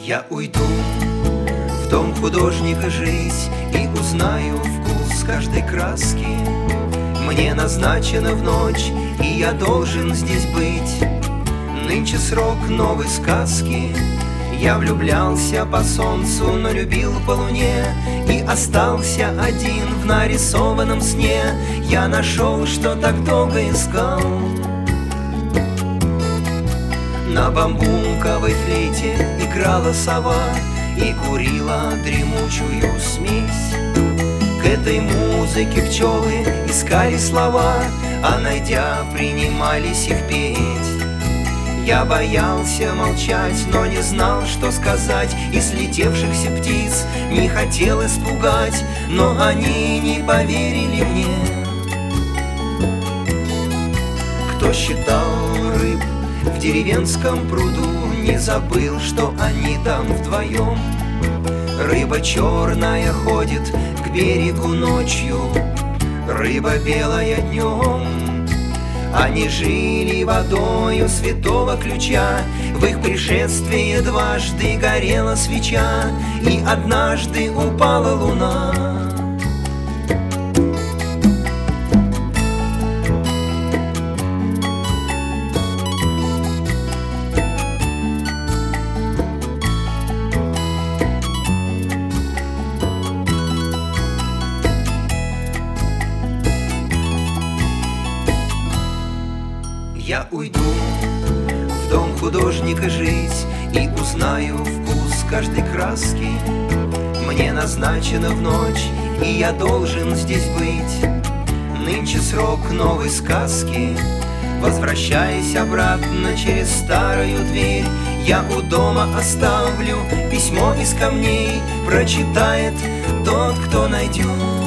Я уйду в дом художника жить и узнаю вкус каждой краски. Мне назначено в ночь, и я должен здесь быть. Нынче срок новой сказки. Я влюблялся по солнцу, но любил по луне, и остался один в нарисованном сне. Я нашел, что так долго искал. На бамбуковой флейте играла сова и курила дремучую смесь. К этой музыке пчелы искали слова, а найдя, принимались их петь. Я боялся молчать, но не знал, что сказать, и слетевшихся птиц не хотел испугать, но они не поверили мне. Кто считал рыб в деревенском пруду, не забыл, что они там вдвоем. Рыба черная ходит к берегу ночью, рыба белая днем. Они жили водою святого ключа, в их пришествии дважды горела свеча, и однажды упала луна. Я уйду в дом художника жить и узнаю вкус каждой краски. Мне назначено в ночь, и я должен здесь быть. Нынче срок новой сказки. Возвращаясь обратно через старую дверь, я у дома оставлю письмо из камней. Прочитает тот, кто найдет.